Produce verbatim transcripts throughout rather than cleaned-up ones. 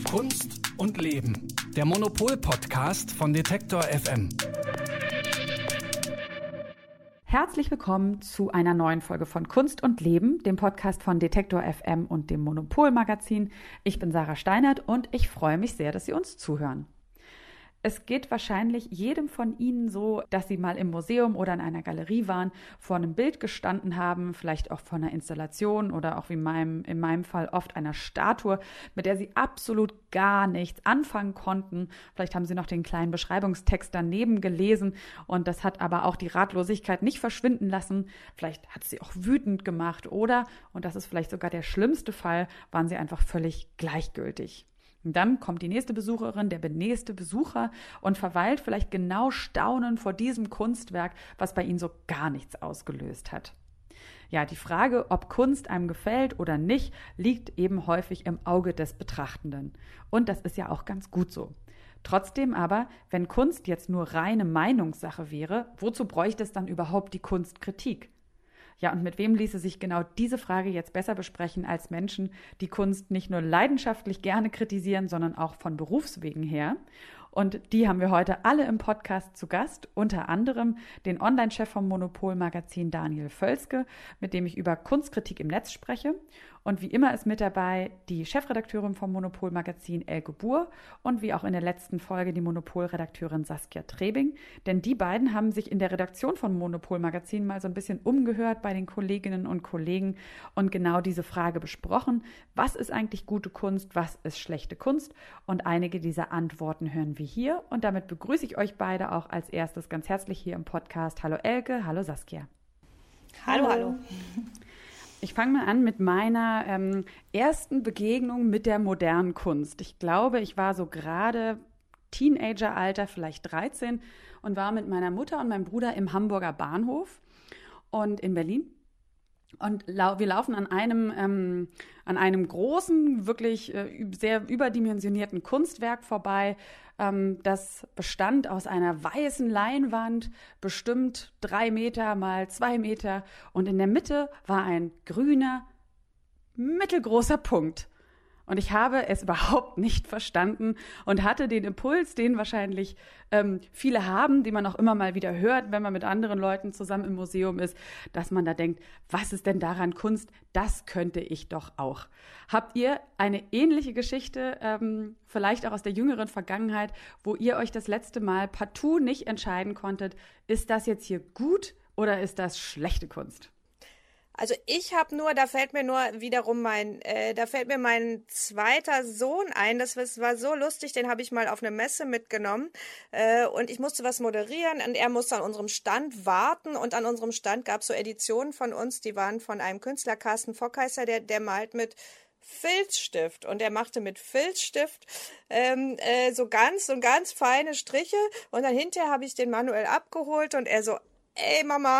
Kunst und Leben, der Monopol-Podcast von Detektor F M. Herzlich willkommen zu einer neuen Folge von Kunst und Leben, dem Podcast von Detektor F M und dem Monopol-Magazin. Ich bin Sarah Steinert und ich freue mich sehr, dass Sie uns zuhören. Es geht wahrscheinlich jedem von Ihnen so, dass Sie mal im Museum oder in einer Galerie waren, vor einem Bild gestanden haben, vielleicht auch vor einer Installation oder auch wie in meinem, in meinem Fall oft einer Statue, mit der Sie absolut gar nichts anfangen konnten. Vielleicht haben Sie noch den kleinen Beschreibungstext daneben gelesen und das hat aber auch die Ratlosigkeit nicht verschwinden lassen. Vielleicht hat es Sie auch wütend gemacht oder, und das ist vielleicht sogar der schlimmste Fall, waren Sie einfach völlig gleichgültig. Und dann kommt die nächste Besucherin, der nächste Besucher und verweilt vielleicht genau staunend vor diesem Kunstwerk, was bei ihnen so gar nichts ausgelöst hat. Ja, die Frage, ob Kunst einem gefällt oder nicht, liegt eben häufig im Auge des Betrachtenden. Und das ist ja auch ganz gut so. Trotzdem aber, wenn Kunst jetzt nur reine Meinungssache wäre, wozu bräuchte es dann überhaupt die Kunstkritik? Ja, und mit wem ließe sich genau diese Frage jetzt besser besprechen als Menschen, die Kunst nicht nur leidenschaftlich gerne kritisieren, sondern auch von Berufswegen her? Und die haben wir heute alle im Podcast zu Gast, unter anderem den Online-Chef vom Monopol-Magazin Daniel Völzke, mit dem ich über Kunstkritik im Netz spreche. Und wie immer ist mit dabei die Chefredakteurin vom Monopol-Magazin Elke Buhr und wie auch in der letzten Folge die Monopol-Redakteurin Saskia Trebing. Denn die beiden haben sich in der Redaktion von Monopol-Magazin mal so ein bisschen umgehört bei den Kolleginnen und Kollegen und genau diese Frage besprochen. Was ist eigentlich gute Kunst? Was ist schlechte Kunst? Und einige dieser Antworten hören wir hier. Und damit begrüße ich euch beide auch als erstes ganz herzlich hier im Podcast. Hallo Elke, hallo Saskia. Hallo, hallo. Ich fange mal an mit meiner ähm, ersten Begegnung mit der modernen Kunst. Ich glaube, ich war so gerade Teenageralter, vielleicht dreizehn, und war mit meiner Mutter und meinem Bruder im Hamburger Bahnhof und in Berlin. Und lau- wir laufen an einem, ähm, an einem großen, wirklich äh, sehr überdimensionierten Kunstwerk vorbei. Ähm, das bestand aus einer weißen Leinwand, bestimmt drei Meter mal zwei Meter. Und in der Mitte war ein grüner, mittelgroßer Punkt. Und ich habe es überhaupt nicht verstanden und hatte den Impuls, den wahrscheinlich ähm, viele haben, den man auch immer mal wieder hört, wenn man mit anderen Leuten zusammen im Museum ist, dass man da denkt, was ist denn daran Kunst? Das könnte ich doch auch. Habt ihr eine ähnliche Geschichte, ähm, vielleicht auch aus der jüngeren Vergangenheit, wo ihr euch das letzte Mal partout nicht entscheiden konntet, ist das jetzt hier gut oder ist das schlechte Kunst? Also ich habe nur, da fällt mir nur wiederum mein, äh, da fällt mir mein zweiter Sohn ein, das war so lustig, den habe ich mal auf eine Messe mitgenommen äh, und ich musste was moderieren und er musste an unserem Stand warten und an unserem Stand gab es so Editionen von uns, die waren von einem Künstler, Carsten Fockheiser, der, der malt mit Filzstift und er machte mit Filzstift ähm, äh, so ganz, so ganz feine Striche und dann hinterher habe ich den manuell abgeholt und er so, ey Mama,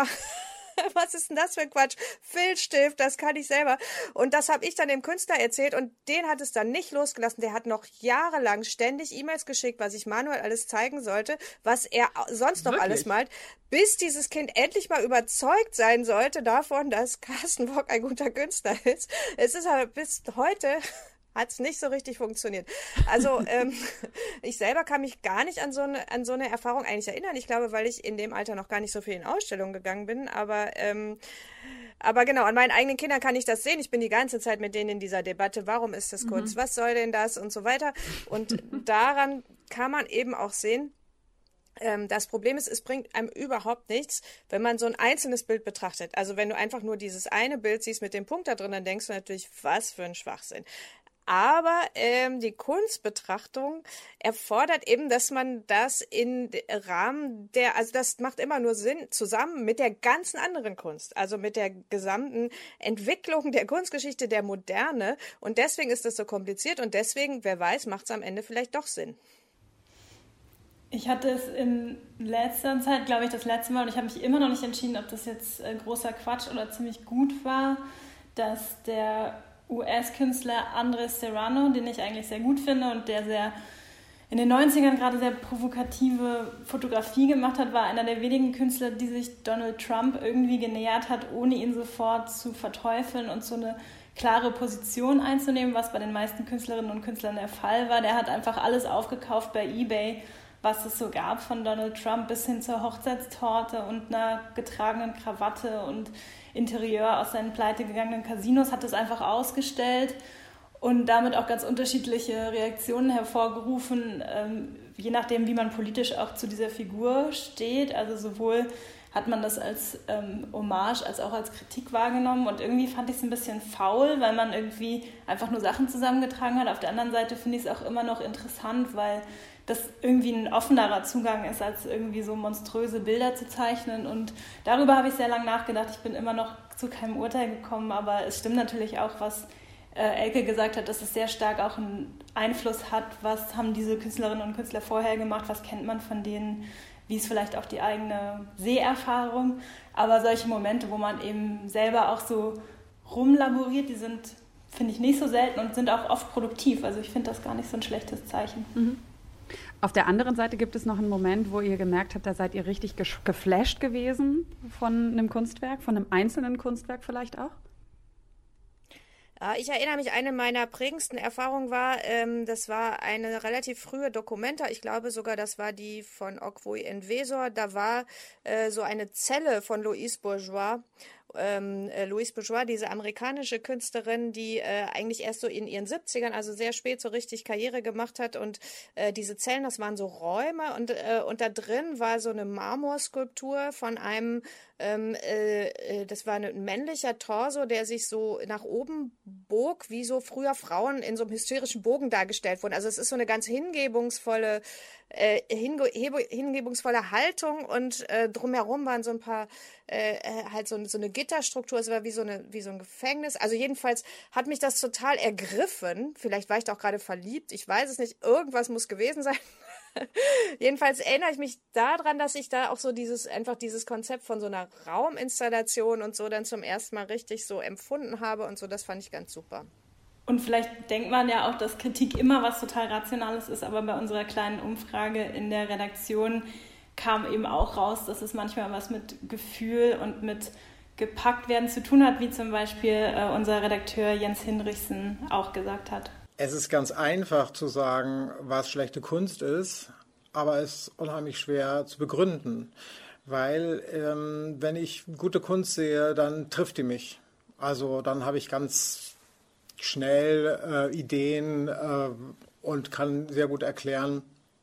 was ist denn das für ein Quatsch? Filzstift, das kann ich selber. Und das habe ich dann dem Künstler erzählt und den hat es dann nicht losgelassen. Der hat noch jahrelang ständig E-Mails geschickt, was ich manuell alles zeigen sollte, was er sonst noch Wirklich? alles malt, bis dieses Kind endlich mal überzeugt sein sollte davon, dass Carsten Bock ein guter Künstler ist. Es ist aber bis heute... hat es nicht so richtig funktioniert. Also ähm, ich selber kann mich gar nicht an so eine an so eine Erfahrung eigentlich erinnern. Ich glaube, weil ich in dem Alter noch gar nicht so viel in Ausstellungen gegangen bin. Aber ähm, aber genau, an meinen eigenen Kindern kann ich das sehen. Ich bin die ganze Zeit mit denen in dieser Debatte. Warum ist das Kunst? Mhm. Was soll denn das? Und so weiter. Und daran kann man eben auch sehen, das Problem ist, es bringt einem überhaupt nichts, wenn man so ein einzelnes Bild betrachtet. Also wenn du einfach nur dieses eine Bild siehst mit dem Punkt da drin, dann denkst du natürlich, was für ein Schwachsinn. Aber ähm, die Kunstbetrachtung erfordert eben, dass man das in Rahmen der, also das macht immer nur Sinn, zusammen mit der ganzen anderen Kunst, also mit der gesamten Entwicklung der Kunstgeschichte der Moderne. Und deswegen ist das so kompliziert und deswegen, wer weiß, macht es am Ende vielleicht doch Sinn. Ich hatte es in letzter Zeit, glaube ich, das letzte Mal, und ich habe mich immer noch nicht entschieden, ob das jetzt äh, großer Quatsch oder ziemlich gut war, dass der U S-Künstler Andres Serrano, den ich eigentlich sehr gut finde und der sehr in den neunzigern gerade sehr provokative Fotografie gemacht hat, war einer der wenigen Künstler, die sich Donald Trump irgendwie genähert hat, ohne ihn sofort zu verteufeln und so eine klare Position einzunehmen, was bei den meisten Künstlerinnen und Künstlern der Fall war. Der hat einfach alles aufgekauft bei eBay, was es so gab, von Donald Trump bis hin zur Hochzeitstorte und einer getragenen Krawatte und Interieur aus seinen pleitegegangenen Casinos, hat es einfach ausgestellt und damit auch ganz unterschiedliche Reaktionen hervorgerufen, ähm, je nachdem, wie man politisch auch zu dieser Figur steht. Also sowohl hat man das als ähm, Hommage als auch als Kritik wahrgenommen und irgendwie fand ich es ein bisschen faul, weil man irgendwie einfach nur Sachen zusammengetragen hat. Auf der anderen Seite finde ich es auch immer noch interessant, weil das irgendwie ein offenerer Zugang ist, als irgendwie so monströse Bilder zu zeichnen. Und darüber habe ich sehr lange nachgedacht. Ich bin immer noch zu keinem Urteil gekommen, aber es stimmt natürlich auch, was äh, Elke gesagt hat, dass es sehr stark auch einen Einfluss hat, was haben diese Künstlerinnen und Künstler vorher gemacht, was kennt man von denen, wie ist vielleicht auch die eigene Seherfahrung. Aber solche Momente, wo man eben selber auch so rumlaboriert, die sind, finde ich, nicht so selten und sind auch oft produktiv. Also ich finde das gar nicht so ein schlechtes Zeichen. Mhm. Auf der anderen Seite gibt es noch einen Moment, wo ihr gemerkt habt, da seid ihr richtig geflasht gewesen von einem Kunstwerk, von einem einzelnen Kunstwerk vielleicht auch? Ja, ich erinnere mich, eine meiner prägendsten Erfahrungen war, ähm, das war eine relativ frühe Documenta, ich glaube sogar, das war die von Okwui Enwesor, da war äh, so eine Zelle von Louise Bourgeois, Ähm, äh, Louise Bourgeois, diese amerikanische Künstlerin, die äh, eigentlich erst so in ihren siebzigern, also sehr spät so richtig Karriere gemacht hat und äh, diese Zellen, das waren so Räume und, äh, und da drin war so eine Marmorskulptur von einem, ähm, äh, das war ein männlicher Torso, der sich so nach oben bog, wie so früher Frauen in so einem hysterischen Bogen dargestellt wurden. Also es ist so eine ganz hingebungsvolle Äh, hinge hingebungsvolle Haltung und äh, drumherum waren so ein paar äh, halt so, so eine Gitterstruktur, es war wie so eine wie so ein Gefängnis. Also jedenfalls hat mich das total ergriffen. Vielleicht war ich da auch gerade verliebt, ich weiß es nicht. Irgendwas muss gewesen sein. Jedenfalls erinnere ich mich daran, dass ich da auch so dieses einfach dieses Konzept von so einer Rauminstallation und so dann zum ersten Mal richtig so empfunden habe und so. Das fand ich ganz super. Und vielleicht denkt man ja auch, dass Kritik immer was total Rationales ist, aber bei unserer kleinen Umfrage in der Redaktion kam eben auch raus, dass es manchmal was mit Gefühl und mit gepackt werden zu tun hat, wie zum Beispiel äh, unser Redakteur Jens Hinrichsen auch gesagt hat. Es ist ganz einfach zu sagen, was schlechte Kunst ist, aber es ist unheimlich schwer zu begründen, weil ähm, wenn ich gute Kunst sehe, dann trifft die mich. Also dann habe ich ganz schnell äh, Ideen äh, und kann sehr gut erklären,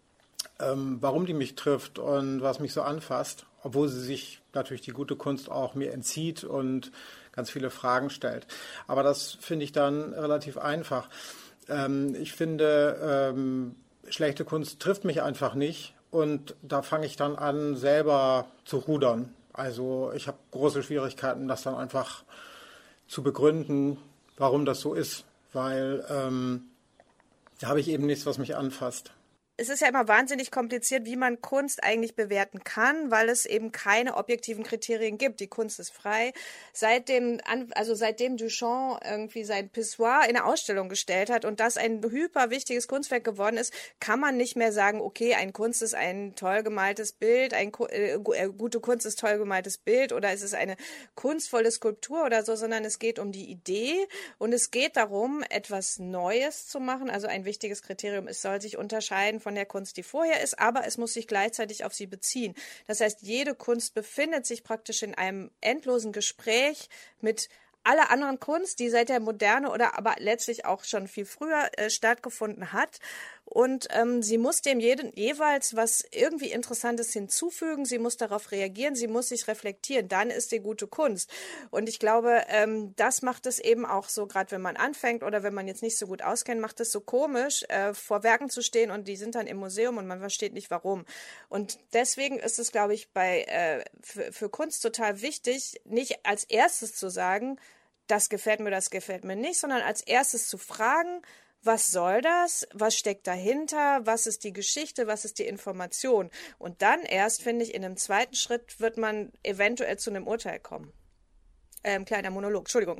ähm, warum die mich trifft und was mich so anfasst, obwohl sie sich natürlich die gute Kunst auch mir entzieht und ganz viele Fragen stellt. Aber das finde ich dann relativ einfach. Ähm, ich finde, ähm, schlechte Kunst trifft mich einfach nicht und da fange ich dann an, selber zu rudern. Also ich habe große Schwierigkeiten, das dann einfach zu begründen, warum das so ist, weil ähm, da habe ich eben nichts, was mich anfasst. Es ist ja immer wahnsinnig kompliziert, wie man Kunst eigentlich bewerten kann, weil es eben keine objektiven Kriterien gibt. Die Kunst ist frei. Seitdem, also seitdem Duchamp irgendwie sein Pissoir in eine Ausstellung gestellt hat und das ein hyper wichtiges Kunstwerk geworden ist, kann man nicht mehr sagen, okay, ein Kunst ist ein toll gemaltes Bild, ein äh, gute Kunst ist toll gemaltes Bild oder es ist eine kunstvolle Skulptur oder so, sondern es geht um die Idee und es geht darum, etwas Neues zu machen. Also ein wichtiges Kriterium, es soll sich unterscheiden von der Kunst, die vorher ist, aber es muss sich gleichzeitig auf sie beziehen. Das heißt, jede Kunst befindet sich praktisch in einem endlosen Gespräch mit aller anderen Kunst, die seit der Moderne oder aber letztlich auch schon viel früher äh, stattgefunden hat. Und ähm, sie muss dem jeden, jeweils was irgendwie Interessantes hinzufügen, sie muss darauf reagieren, sie muss sich reflektieren, dann ist die gute Kunst. Und ich glaube, ähm, das macht es eben auch so, gerade wenn man anfängt oder wenn man jetzt nicht so gut auskennt, macht es so komisch, äh, vor Werken zu stehen und die sind dann im Museum und man versteht nicht warum. Und deswegen ist es, glaube ich, bei äh, für, für Kunst total wichtig, nicht als erstes zu sagen, das gefällt mir, das gefällt mir nicht, sondern als erstes zu fragen, was soll das? Was steckt dahinter? Was ist die Geschichte? Was ist die Information? Und dann erst, finde ich, in einem zweiten Schritt wird man eventuell zu einem Urteil kommen. Ähm, kleiner Monolog, Entschuldigung.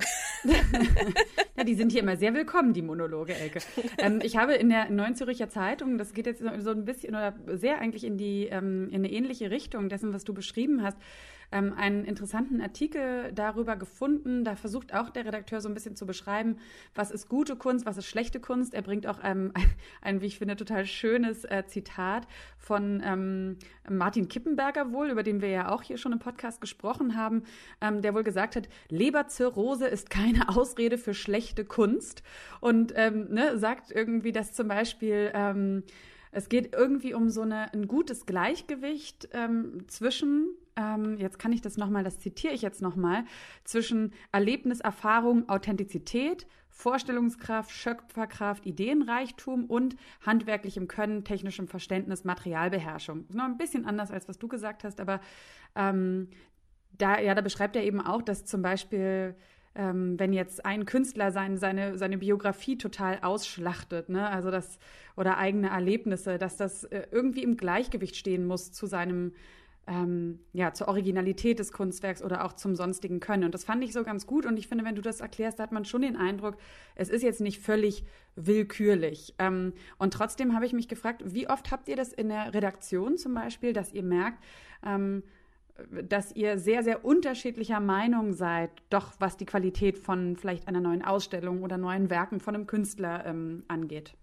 Ja, die sind hier immer sehr willkommen, die Monologe, Elke. Ähm, ich habe in der Neuen Zürcher Zeitung, das geht jetzt so ein bisschen oder sehr eigentlich in die ähm, in eine ähnliche Richtung dessen, was du beschrieben hast, ähm, einen interessanten Artikel darüber gefunden. Da versucht auch der Redakteur so ein bisschen zu beschreiben, was ist gute Kunst, was ist schlechte Kunst. Er bringt auch ähm, ein, ein, wie ich finde, total schönes äh, Zitat von ähm, Martin Kippenberger wohl, über den wir ja auch hier schon im Podcast gesprochen haben, ähm, der wohl gesagt hat, Leberzirrhose ist keine Ausrede für schlechte Kunst. Und ähm, ne, sagt irgendwie, dass zum Beispiel ähm, es geht irgendwie um so eine, ein gutes Gleichgewicht ähm, zwischen, ähm, jetzt kann ich das nochmal, das zitiere ich jetzt nochmal, zwischen Erlebnis, Erfahrung, Authentizität, Vorstellungskraft, Schöpferkraft, Ideenreichtum und handwerklichem Können, technischem Verständnis, Materialbeherrschung. Noch ein bisschen anders, als was du gesagt hast, aber ähm, da, ja, da beschreibt er eben auch, dass zum Beispiel Ähm, wenn jetzt ein Künstler sein, seine, seine Biografie total ausschlachtet, ne? Also das, oder eigene Erlebnisse, dass das äh, irgendwie im Gleichgewicht stehen muss zu seinem, ähm, ja, zur Originalität des Kunstwerks oder auch zum sonstigen Können. Und das fand ich so ganz gut. Und ich finde, wenn du das erklärst, da hat man schon den Eindruck, es ist jetzt nicht völlig willkürlich. Ähm, und trotzdem habe ich mich gefragt, wie oft habt ihr das in der Redaktion zum Beispiel, dass ihr merkt, ähm, dass ihr sehr, sehr unterschiedlicher Meinung seid, doch was die Qualität von vielleicht einer neuen Ausstellung oder neuen Werken von einem Künstler ähm, angeht?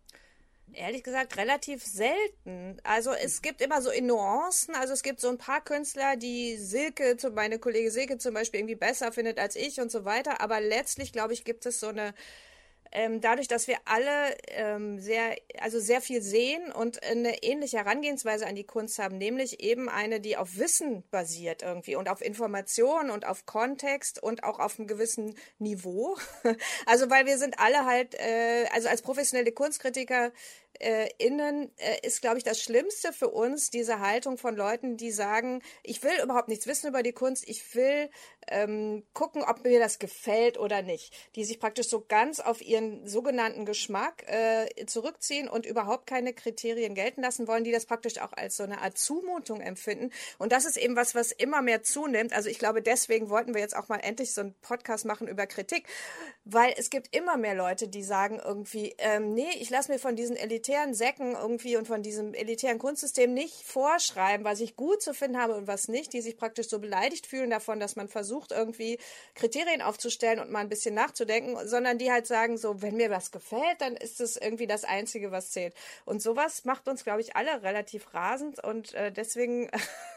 Ehrlich gesagt, relativ selten. Also es gibt immer so in Nuancen, also es gibt so ein paar Künstler, die Silke, meine Kollege Silke zum Beispiel irgendwie besser findet als ich und so weiter, aber letztlich, glaube ich, gibt es so eine Ähm, dadurch, dass wir alle ähm, sehr, also sehr viel sehen und eine ähnliche Herangehensweise an die Kunst haben, nämlich eben eine, die auf Wissen basiert irgendwie und auf Information und auf Kontext und auch auf einem gewissen Niveau. Also weil wir sind alle halt, äh, also als professionelle Kunstkritiker Äh, innen äh, ist, glaube ich, das Schlimmste für uns, diese Haltung von Leuten, die sagen, ich will überhaupt nichts wissen über die Kunst, ich will ähm, gucken, ob mir das gefällt oder nicht. Die sich praktisch so ganz auf ihren sogenannten Geschmack äh, zurückziehen und überhaupt keine Kriterien gelten lassen wollen, die das praktisch auch als so eine Art Zumutung empfinden. Und das ist eben was, was immer mehr zunimmt. Also ich glaube, deswegen wollten wir jetzt auch mal endlich so einen Podcast machen über Kritik, weil es gibt immer mehr Leute, die sagen irgendwie, ähm, nee, ich lasse mir von diesen elitären Säcken irgendwie und von diesem elitären Kunstsystem nicht vorschreiben, was ich gut zu finden habe und was nicht, die sich praktisch so beleidigt fühlen davon, dass man versucht, irgendwie Kriterien aufzustellen und mal ein bisschen nachzudenken, sondern die halt sagen so, wenn mir was gefällt, dann ist es irgendwie das Einzige, was zählt. Und sowas macht uns, glaube ich, alle relativ rasend und äh, deswegen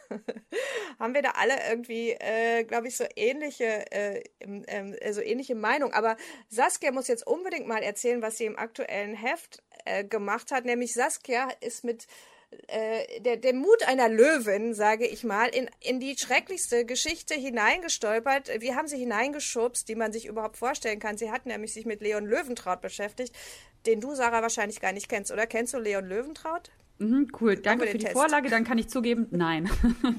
haben wir da alle irgendwie, äh, glaube ich, so ähnliche, äh, äh, so ähnliche Meinung. Aber Saskia muss jetzt unbedingt mal erzählen, was sie im aktuellen Heft äh, gemacht hat. Nämlich Saskia ist mit äh, der, der Mut einer Löwin, sage ich mal, in, in die schrecklichste Geschichte hineingestolpert. Wir haben sie hineingeschubst, die man sich überhaupt vorstellen kann. Sie hat nämlich sich mit Leon Löwentraut beschäftigt, den du, Sarah, wahrscheinlich gar nicht kennst. Oder kennst du Leon Löwentraut? Mhm, cool, danke für die Test. Vorlage, dann kann ich zugeben, nein.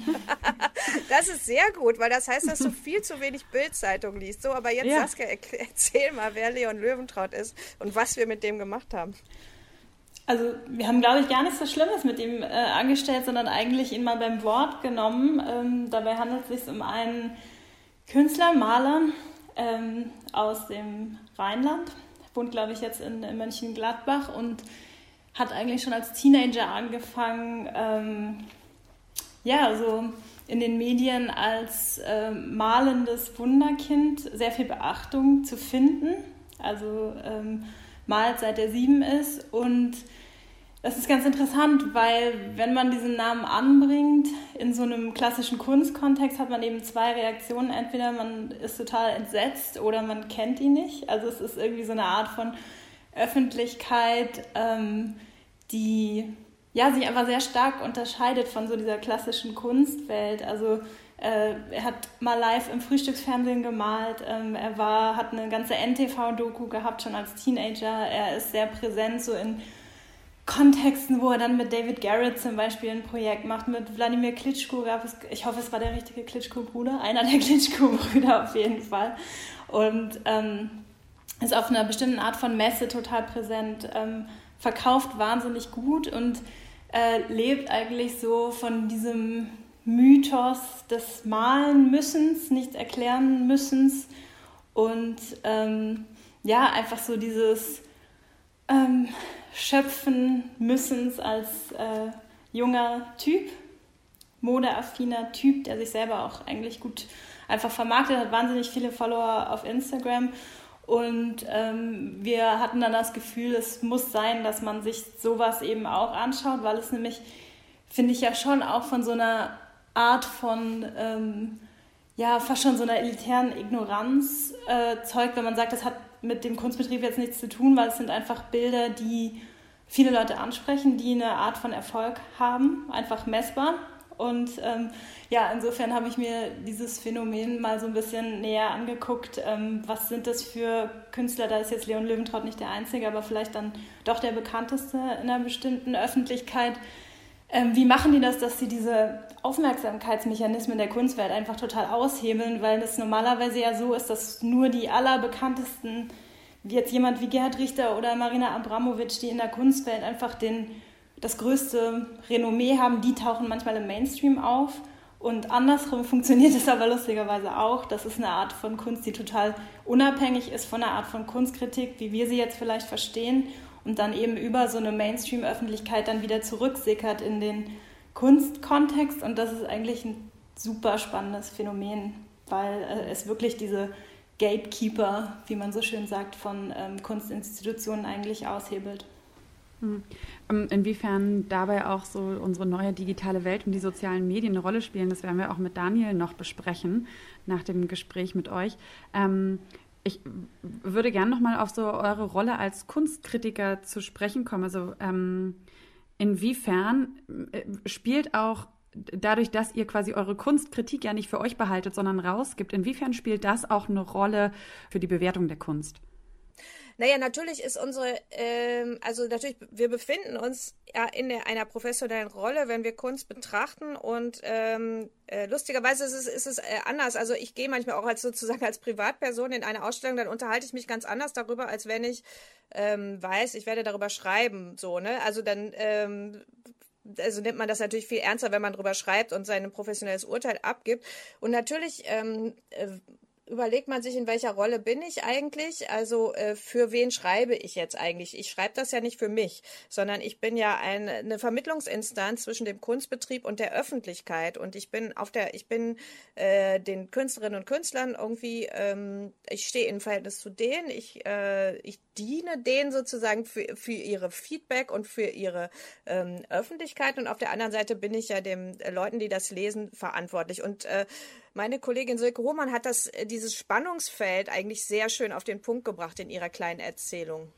Das ist sehr gut, weil das heißt, dass du viel zu wenig Bild-Zeitung liest. So, aber jetzt, ja. Saskia, erzähl mal, wer Leon Löwentraut ist und was wir mit dem gemacht haben. Also wir haben, glaube ich, gar nichts so Schlimmes mit ihm äh, angestellt, sondern eigentlich ihn mal beim Wort genommen. Ähm, dabei handelt es sich um einen Künstler, Maler ähm, aus dem Rheinland, wohnt, glaube ich, jetzt in, in Mönchengladbach und hat eigentlich schon als Teenager angefangen, ähm, ja, so in den Medien als äh, malendes Wunderkind sehr viel Beachtung zu finden. Also ähm, malt seit er sieben ist. Und das ist ganz interessant, weil wenn man diesen Namen anbringt, in so einem klassischen Kunstkontext hat man eben zwei Reaktionen. Entweder man ist total entsetzt oder man kennt ihn nicht. Also es ist irgendwie so eine Art von Öffentlichkeit, ähm, die ja, sich einfach sehr stark unterscheidet von so dieser klassischen Kunstwelt. Also äh, er hat mal live im Frühstücksfernsehen gemalt, ähm, er war, hat eine ganze N T V-Doku gehabt, schon als Teenager. Er ist sehr präsent so in Kontexten, wo er dann mit David Garrett zum Beispiel ein Projekt macht, mit Wladimir Klitschko gab es, ich hoffe, es war der richtige Klitschko-Bruder, einer der Klitschko-Brüder auf jeden Fall. Und ähm, ist auf einer bestimmten Art von Messe total präsent, ähm, verkauft wahnsinnig gut und äh, lebt eigentlich so von diesem Mythos des Malen müssens, nichts erklären müssens und ähm, ja, einfach so dieses ähm, Schöpfen müssens als äh, junger Typ. modeaffiner Typ, der sich selber auch eigentlich gut einfach vermarktet hat, wahnsinnig viele Follower auf Instagram. Und ähm, wir hatten dann das Gefühl, es muss sein, dass man sich sowas eben auch anschaut, weil es nämlich, finde ich ja schon auch von so einer Art von, ähm, ja, fast schon so einer elitären Ignoranz äh, zeugt, wenn man sagt, das hat mit dem Kunstbetrieb jetzt nichts zu tun, weil es sind einfach Bilder, die viele Leute ansprechen, die eine Art von Erfolg haben, einfach messbar. Und ähm, ja, insofern habe ich mir dieses Phänomen mal so ein bisschen näher angeguckt. Ähm, was sind das für Künstler? Da ist jetzt Leon Löwentraut nicht der Einzige, aber vielleicht dann doch der bekannteste in einer bestimmten Öffentlichkeit. Ähm, wie machen die das, dass sie diese Aufmerksamkeitsmechanismen der Kunstwelt einfach total aushebeln? Weil es normalerweise ja so ist, dass nur die allerbekanntesten, wie jetzt jemand wie Gerhard Richter oder Marina Abramovic, die in der Kunstwelt einfach den das größte Renommee haben, die tauchen manchmal im Mainstream auf. Und andersrum funktioniert es aber lustigerweise auch. Das ist eine Art von Kunst, die total unabhängig ist von einer Art von Kunstkritik, wie wir sie jetzt vielleicht verstehen, und dann eben über so eine Mainstream-Öffentlichkeit dann wieder zurücksickert in den Kunstkontext. Und das ist eigentlich ein super spannendes Phänomen, weil äh, es wirklich diese Gatekeeper, wie man so schön sagt, von ähm, Kunstinstitutionen eigentlich aushebelt. Inwiefern dabei auch so unsere neue digitale Welt und die sozialen Medien eine Rolle spielen, das werden wir auch mit Daniel noch besprechen, nach dem Gespräch mit euch. Ich würde gerne nochmal auf so eure Rolle als Kunstkritiker zu sprechen kommen. Also inwiefern spielt auch dadurch, dass ihr quasi eure Kunstkritik ja nicht für euch behaltet, sondern rausgibt, inwiefern spielt das auch eine Rolle für die Bewertung der Kunst? Naja, natürlich ist unsere, ähm, also natürlich, wir befinden uns ja in der, einer professionellen Rolle, wenn wir Kunst betrachten, und ähm, äh, lustigerweise ist es, ist es äh, anders. Also ich gehe manchmal auch als sozusagen als Privatperson in eine Ausstellung, dann unterhalte ich mich ganz anders darüber, als wenn ich ähm, weiß, ich werde darüber schreiben, so, ne? Also dann ähm, also nimmt man das natürlich viel ernster, wenn man darüber schreibt und sein professionelles Urteil abgibt. Und natürlich ähm, äh, überlegt man sich, in welcher Rolle bin ich eigentlich? Also äh, für wen schreibe ich jetzt eigentlich? Ich schreibe das ja nicht für mich, sondern ich bin ja ein, eine Vermittlungsinstanz zwischen dem Kunstbetrieb und der Öffentlichkeit. Und ich bin auf der, ich bin äh, den Künstlerinnen und Künstlern irgendwie, ähm, ich stehe in Verhältnis zu denen, ich, äh, ich diene denen sozusagen für, für ihre Feedback und für ihre ähm, Öffentlichkeit. Und auf der anderen Seite bin ich ja den äh, Leuten, die das lesen, verantwortlich. Und äh, meine Kollegin Silke Hohmann hat das, dieses Spannungsfeld eigentlich sehr schön auf den Punkt gebracht in ihrer kleinen Erzählung.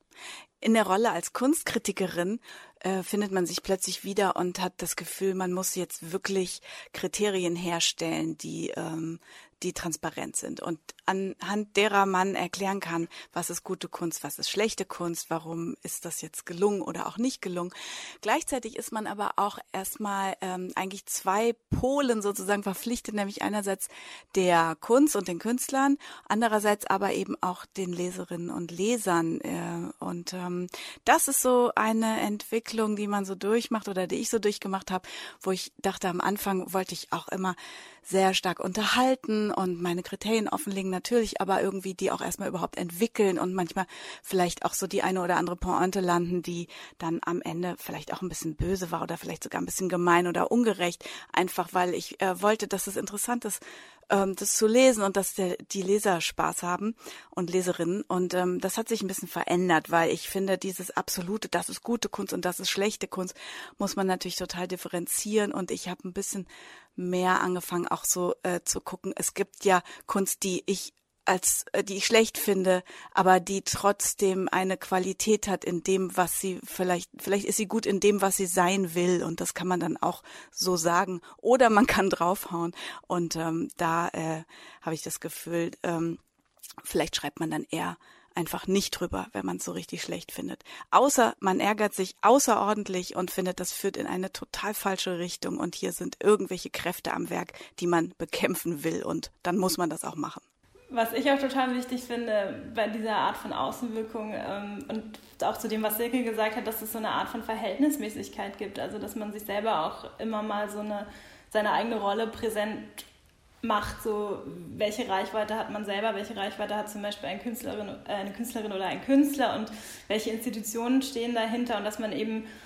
In der Rolle als Kunstkritikerin äh, findet man sich plötzlich wieder und hat das Gefühl, man muss jetzt wirklich Kriterien herstellen, die ähm, die transparent sind und anhand derer man erklären kann, was ist gute Kunst, was ist schlechte Kunst, warum ist das jetzt gelungen oder auch nicht gelungen. Gleichzeitig ist man aber auch erstmal ähm, eigentlich zwei Polen sozusagen verpflichtet, nämlich einerseits der Kunst und den Künstlern, andererseits aber eben auch den Leserinnen und Lesern. Äh, und ähm, das ist so eine Entwicklung, die man so durchmacht oder die ich so durchgemacht habe, wo ich dachte, am Anfang wollte ich auch immer sehr stark unterhalten und meine Kriterien offenlegen natürlich, aber irgendwie die auch erstmal überhaupt entwickeln und manchmal vielleicht auch so die eine oder andere Pointe landen, die dann am Ende vielleicht auch ein bisschen böse war oder vielleicht sogar ein bisschen gemein oder ungerecht, einfach weil ich äh, wollte, dass es interessant ist, ähm, das zu lesen und dass der, die Leser Spaß haben und Leserinnen, und ähm, das hat sich ein bisschen verändert, weil ich finde, dieses absolute, das ist gute Kunst und das ist schlechte Kunst, muss man natürlich total differenzieren, und ich habe ein bisschen mehr angefangen auch so äh, zu gucken, es gibt ja Kunst, die ich als äh, die ich schlecht finde, aber die trotzdem eine Qualität hat in dem, was sie vielleicht, vielleicht ist sie gut in dem, was sie sein will, und das kann man dann auch so sagen, oder man kann draufhauen, und ähm, da äh, habe ich das Gefühl, ähm, vielleicht schreibt man dann eher einfach nicht drüber, wenn man es so richtig schlecht findet. Außer man ärgert sich außerordentlich und findet, das führt in eine total falsche Richtung und hier sind irgendwelche Kräfte am Werk, die man bekämpfen will, und dann muss man das auch machen. Was ich auch total wichtig finde bei dieser Art von Außenwirkung ähm, und auch zu dem, was Silke gesagt hat, dass es so eine Art von Verhältnismäßigkeit gibt, also dass man sich selber auch immer mal so eine seine eigene Rolle präsent macht, so welche Reichweite hat man selber, welche Reichweite hat zum Beispiel eine Künstlerin, äh, eine Künstlerin oder ein Künstler und welche Institutionen stehen dahinter, und dass man eben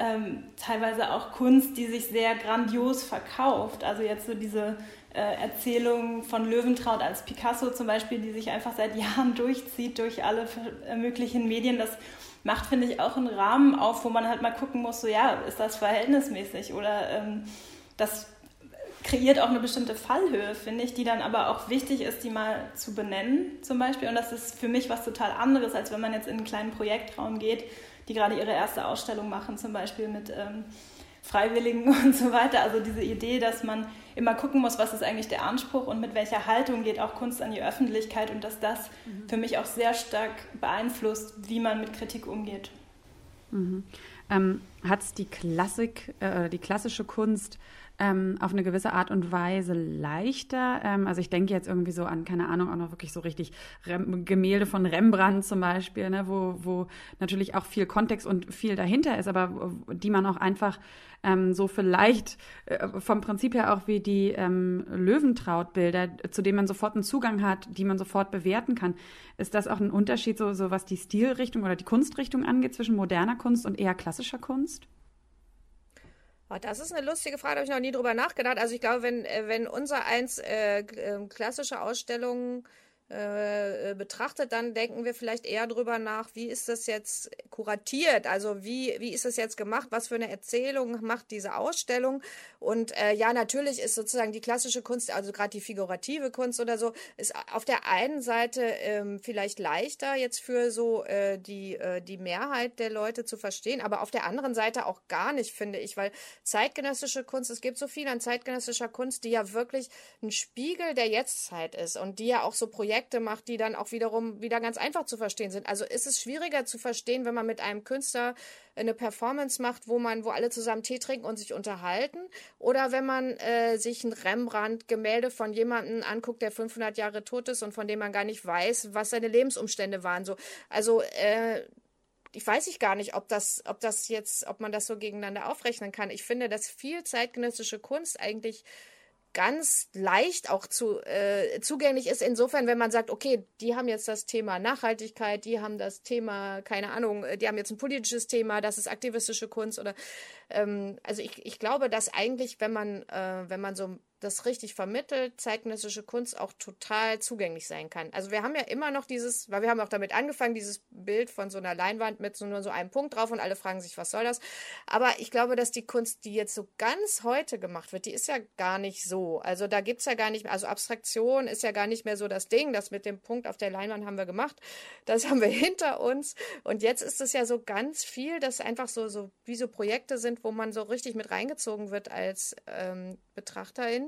ähm, teilweise auch Kunst, die sich sehr grandios verkauft. Also jetzt so diese äh, Erzählung von Löwentraut als Picasso zum Beispiel, die sich einfach seit Jahren durchzieht durch alle möglichen Medien. Das macht, finde ich, auch einen Rahmen auf, wo man halt mal gucken muss, so ja, ist das verhältnismäßig oder ähm, das kreiert auch eine bestimmte Fallhöhe, finde ich, die dann aber auch wichtig ist, die mal zu benennen zum Beispiel. Und das ist für mich was total anderes, als wenn man jetzt in einen kleinen Projektraum geht, die gerade ihre erste Ausstellung machen, zum Beispiel mit ähm, Freiwilligen und so weiter. Also diese Idee, dass man immer gucken muss, was ist eigentlich der Anspruch und mit welcher Haltung geht auch Kunst an die Öffentlichkeit und dass das mhm. für mich auch sehr stark beeinflusst, wie man mit Kritik umgeht. Mhm. Ähm, hat es die Klassik, äh, die klassische Kunst ähm, auf eine gewisse Art und Weise leichter? Ähm, also ich denke jetzt irgendwie so an, keine Ahnung, auch noch wirklich so richtig Rem- Gemälde von Rembrandt zum Beispiel, ne, wo, wo natürlich auch viel Kontext und viel dahinter ist, aber die man auch einfach ähm, so vielleicht äh, vom Prinzip her auch wie die ähm, Löwentraut-Bilder, zu denen man sofort einen Zugang hat, die man sofort bewerten kann. Ist das auch ein Unterschied, so, so was die Stilrichtung oder die Kunstrichtung angeht, zwischen moderner Kunst und eher klassischer Kunst? Oh, das ist eine lustige Frage, da habe ich noch nie drüber nachgedacht. Also ich glaube, wenn, wenn unser eins äh, klassische Ausstellungen äh, betrachtet, dann denken wir vielleicht eher drüber nach, wie ist das jetzt kuratiert, also wie, wie ist das jetzt gemacht, was für eine Erzählung macht diese Ausstellung und äh, ja, natürlich ist sozusagen die klassische Kunst, also gerade die figurative Kunst oder so, ist auf der einen Seite ähm, vielleicht leichter jetzt für so äh, die, äh, die Mehrheit der Leute zu verstehen, aber auf der anderen Seite auch gar nicht, finde ich, weil zeitgenössische Kunst, es gibt so viel an zeitgenössischer Kunst, die ja wirklich ein Spiegel der Jetztzeit ist und die ja auch so Projekte macht, die dann auch wiederum wieder ganz einfach zu verstehen sind. Also ist es schwieriger zu verstehen, wenn man mit einem Künstler eine Performance macht, wo man, wo alle zusammen Tee trinken und sich unterhalten, oder wenn man äh, sich ein Rembrandt-Gemälde von jemandem anguckt, der fünfhundert Jahre tot ist und von dem man gar nicht weiß, was seine Lebensumstände waren. So, also äh, ich weiß ich gar nicht, ob das, ob das jetzt, ob man das so gegeneinander aufrechnen kann. Ich finde, dass viel zeitgenössische Kunst eigentlich ganz leicht auch zu, äh, zugänglich ist, insofern, wenn man sagt, okay, die haben jetzt das Thema Nachhaltigkeit, die haben das Thema, keine Ahnung, die haben jetzt ein politisches Thema, das ist aktivistische Kunst oder ähm, also ich, ich glaube, dass eigentlich, wenn man, äh, wenn man so das richtig vermittelt, zeitgenössische Kunst auch total zugänglich sein kann. Also wir haben ja immer noch dieses, weil wir haben auch damit angefangen, dieses Bild von so einer Leinwand mit so, nur so einem Punkt drauf und alle fragen sich, was soll das? Aber ich glaube, dass die Kunst, die jetzt so ganz heute gemacht wird, die ist ja gar nicht so. Also da gibt's ja gar nicht mehr, also Abstraktion ist ja gar nicht mehr so das Ding, das mit dem Punkt auf der Leinwand haben wir gemacht, das haben wir hinter uns und jetzt ist es ja so ganz viel, dass einfach so, so wie so Projekte sind, wo man so richtig mit reingezogen wird als ähm, Betrachterin.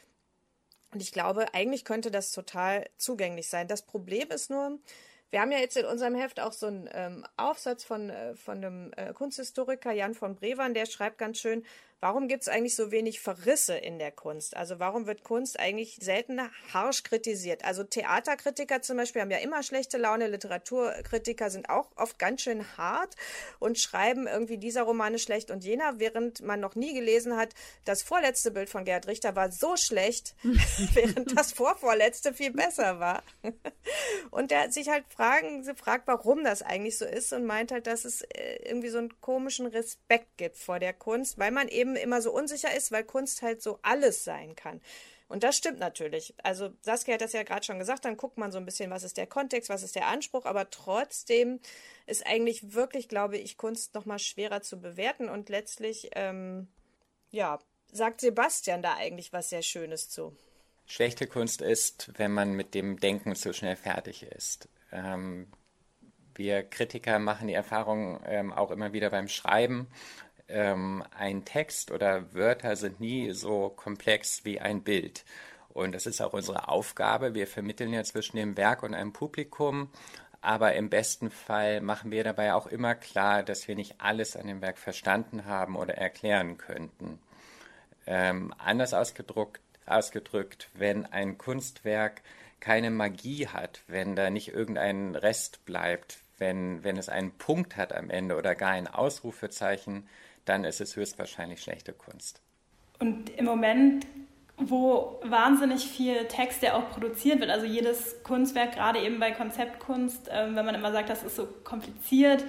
Und ich glaube, eigentlich könnte das total zugänglich sein. Das Problem ist nur, wir haben ja jetzt in unserem Heft auch so einen ähm, Aufsatz von, äh, von einem äh, Kunsthistoriker, Jan von Brevern, der schreibt ganz schön, warum gibt es eigentlich so wenig Verrisse in der Kunst? Also warum wird Kunst eigentlich selten harsch kritisiert? Also Theaterkritiker zum Beispiel haben ja immer schlechte Laune, Literaturkritiker sind auch oft ganz schön hart und schreiben irgendwie dieser Roman ist schlecht und jener, während man noch nie gelesen hat, das vorletzte Bild von Gerhard Richter war so schlecht, während das vorvorletzte viel besser war. Und der sich halt fragen, sie fragt, warum das eigentlich so ist und meint halt, dass es irgendwie so einen komischen Respekt gibt vor der Kunst, weil man eben immer so unsicher ist, weil Kunst halt so alles sein kann. Und das stimmt natürlich. Also Saskia hat das ja gerade schon gesagt, dann guckt man so ein bisschen, was ist der Kontext, was ist der Anspruch, aber trotzdem ist eigentlich wirklich, glaube ich, Kunst nochmal schwerer zu bewerten und letztlich, ähm, ja, sagt Sebastian da eigentlich was sehr Schönes zu. Schlechte Kunst ist, wenn man mit dem Denken zu schnell fertig ist. Ähm, wir Kritiker machen die Erfahrung ähm, auch immer wieder beim Schreiben, Ähm, ein Text oder Wörter sind nie so komplex wie ein Bild. Und das ist auch unsere Aufgabe. Wir vermitteln ja zwischen dem Werk und einem Publikum, aber im besten Fall machen wir dabei auch immer klar, dass wir nicht alles an dem Werk verstanden haben oder erklären könnten. Ähm, anders ausgedrückt, ausgedrückt, wenn ein Kunstwerk keine Magie hat, wenn da nicht irgendein Rest bleibt, wenn, wenn es einen Punkt hat am Ende oder gar ein Ausrufezeichen, dann ist es höchstwahrscheinlich schlechte Kunst. Und im Moment, wo wahnsinnig viel Text ja auch produziert wird, also jedes Kunstwerk, gerade eben bei Konzeptkunst, äh, wenn man immer sagt, das ist so kompliziert,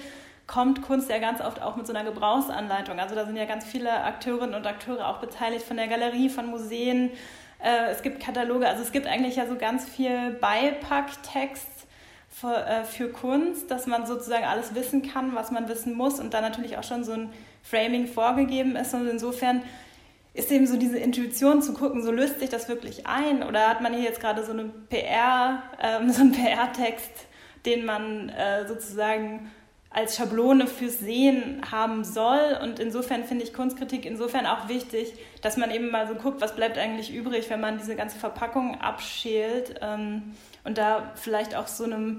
kommt Kunst ja ganz oft auch mit so einer Gebrauchsanleitung. Also da sind ja ganz viele Akteurinnen und Akteure auch beteiligt von der Galerie, von Museen. Äh, es gibt Kataloge, also es gibt eigentlich ja so ganz viel Beipacktext für, äh, für Kunst, dass man sozusagen alles wissen kann, was man wissen muss und dann natürlich auch schon so ein Framing vorgegeben ist. Und insofern ist eben so diese Intuition zu gucken, so löst sich das wirklich ein oder hat man hier jetzt gerade so eine P R, ähm, so einen P R-Text, den man äh, sozusagen als Schablone fürs Sehen haben soll. Und insofern finde ich Kunstkritik insofern auch wichtig, dass man eben mal so guckt, was bleibt eigentlich übrig, wenn man diese ganze Verpackung abschält ähm, und da vielleicht auch so einem,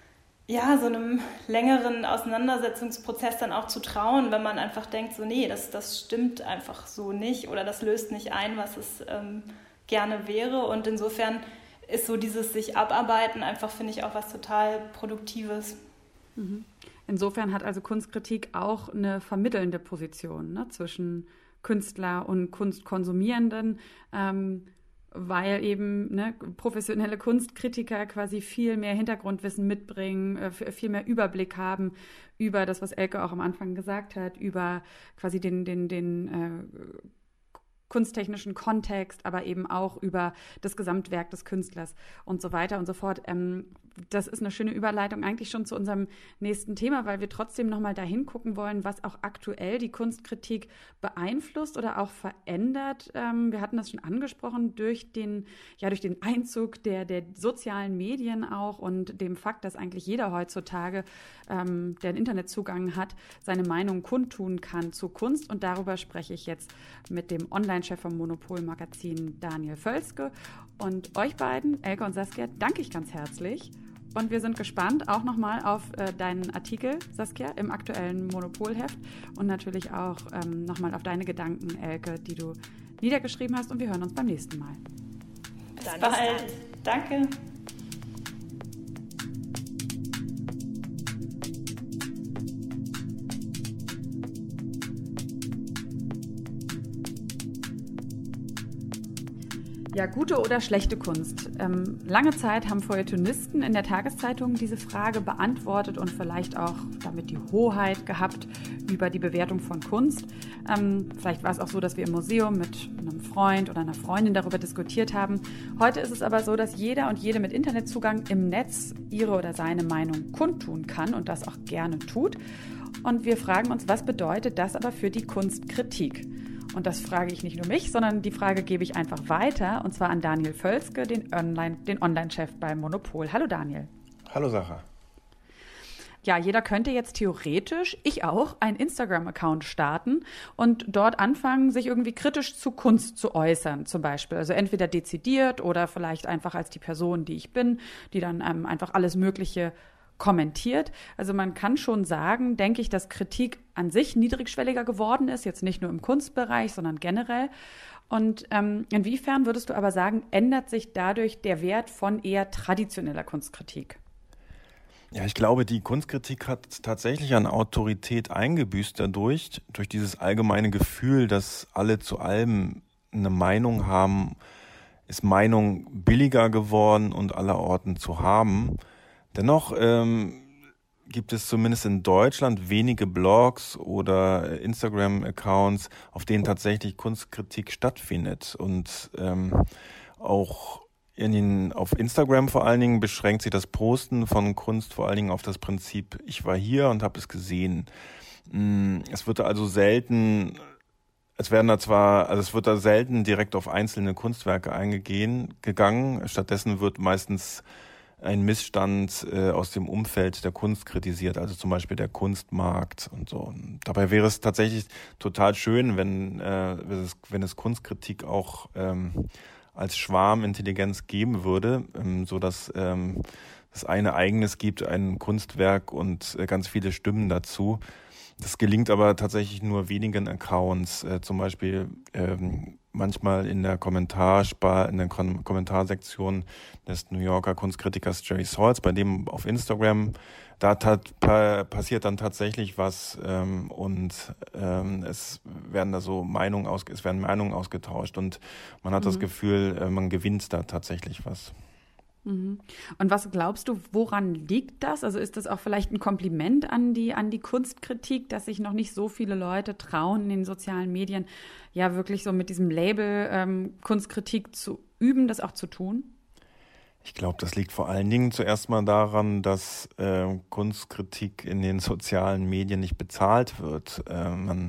ja, so einem längeren Auseinandersetzungsprozess dann auch zu trauen, wenn man einfach denkt, so nee, das, das stimmt einfach so nicht oder das löst nicht ein, was es ähm, gerne wäre. Und insofern ist so dieses sich abarbeiten einfach, finde ich, auch was total Produktives. Mhm. Insofern hat also Kunstkritik auch eine vermittelnde Position, ne, zwischen Künstler und Kunstkonsumierenden, ähm, weil eben ne, professionelle Kunstkritiker quasi viel mehr Hintergrundwissen mitbringen, äh, viel mehr Überblick haben über das, was Elke auch am Anfang gesagt hat, über quasi den, den, den äh, kunsttechnischen Kontext, aber eben auch über das Gesamtwerk des Künstlers und so weiter und so fort. Ähm, das ist eine schöne Überleitung eigentlich schon zu unserem nächsten Thema, weil wir trotzdem nochmal dahin gucken wollen, was auch aktuell die Kunstkritik beeinflusst oder auch verändert. Ähm, wir hatten das schon angesprochen, durch den, ja, durch den Einzug der, der sozialen Medien auch und dem Fakt, dass eigentlich jeder heutzutage, ähm, der einen Internetzugang hat, seine Meinung kundtun kann zu Kunst. Und darüber spreche ich jetzt mit dem Online-Chef vom Monopol-Magazin Daniel Völzke. Und euch beiden, Elke und Saskia, danke ich ganz herzlich. Und wir sind gespannt auch nochmal auf äh, deinen Artikel, Saskia, im aktuellen Monopolheft und natürlich auch ähm, nochmal auf deine Gedanken, Elke, die du niedergeschrieben hast. Und wir hören uns beim nächsten Mal. Bis Dann bald. Danke. Ja, gute oder schlechte Kunst? Ähm, lange Zeit haben Feuilletonisten in der Tageszeitung diese Frage beantwortet und vielleicht auch damit die Hoheit gehabt über die Bewertung von Kunst. Ähm, vielleicht war es auch so, dass wir im Museum mit einem Freund oder einer Freundin darüber diskutiert haben. Heute ist es aber so, dass jeder und jede mit Internetzugang im Netz ihre oder seine Meinung kundtun kann und das auch gerne tut. Und wir fragen uns, was bedeutet das aber für die Kunstkritik? Und das frage ich nicht nur mich, sondern die Frage gebe ich einfach weiter, und zwar an Daniel Völzke, den Online, den Online-Chef beim Monopol. Hallo Daniel. Hallo Sarah. Ja, jeder könnte jetzt theoretisch, ich auch, einen Instagram-Account starten und dort anfangen, sich irgendwie kritisch zu Kunst zu äußern, zum Beispiel. Also entweder dezidiert oder vielleicht einfach als die Person, die ich bin, die dann ähm, einfach alles Mögliche kommentiert. Also man kann schon sagen, denke ich, dass Kritik an sich niedrigschwelliger geworden ist, jetzt nicht nur im Kunstbereich, sondern generell. Und ähm, inwiefern würdest du aber sagen, ändert sich dadurch der Wert von eher traditioneller Kunstkritik? Ja, ich glaube, die Kunstkritik hat tatsächlich an Autorität eingebüßt dadurch, durch dieses allgemeine Gefühl, dass alle zu allem eine Meinung haben, ist Meinung billiger geworden und allerorten zu haben. Dennoch ähm, gibt es zumindest in Deutschland wenige Blogs oder Instagram-Accounts, auf denen tatsächlich Kunstkritik stattfindet. Und ähm, auch in den, auf Instagram vor allen Dingen beschränkt sich das Posten von Kunst vor allen Dingen auf das Prinzip, ich war hier und habe es gesehen. Es wird also selten, es werden da zwar, also es wird da selten direkt auf einzelne Kunstwerke eingegangen. Stattdessen wird meistens ein Missstand äh, aus dem Umfeld der Kunst kritisiert, also zum Beispiel der Kunstmarkt und so. Und dabei wäre es tatsächlich total schön, wenn, äh, wenn, es, wenn es Kunstkritik auch ähm, als Schwarmintelligenz geben würde, ähm, so dass ähm, es ein Ereignis gibt, ein Kunstwerk und äh, ganz viele Stimmen dazu. Das gelingt aber tatsächlich nur wenigen Accounts, äh, zum Beispiel ähm, manchmal in der Kommentarspar, in der Kom- Kommentarsektion des New Yorker Kunstkritikers Jerry Saltz, bei dem auf Instagram, da tat, pa- passiert dann tatsächlich was ähm, und ähm, es werden da so Meinungen aus, es werden Meinungen ausgetauscht und man hat mhm. das Gefühl, äh, man gewinnt da tatsächlich was. Und was glaubst du, woran liegt das? Also ist das auch vielleicht ein Kompliment an die, an die Kunstkritik, dass sich noch nicht so viele Leute trauen, in den sozialen Medien ja wirklich so mit diesem Label ähm, Kunstkritik zu üben, das auch zu tun? Ich glaube, das liegt vor allen Dingen zuerst mal daran, dass äh, Kunstkritik in den sozialen Medien nicht bezahlt wird. Äh, man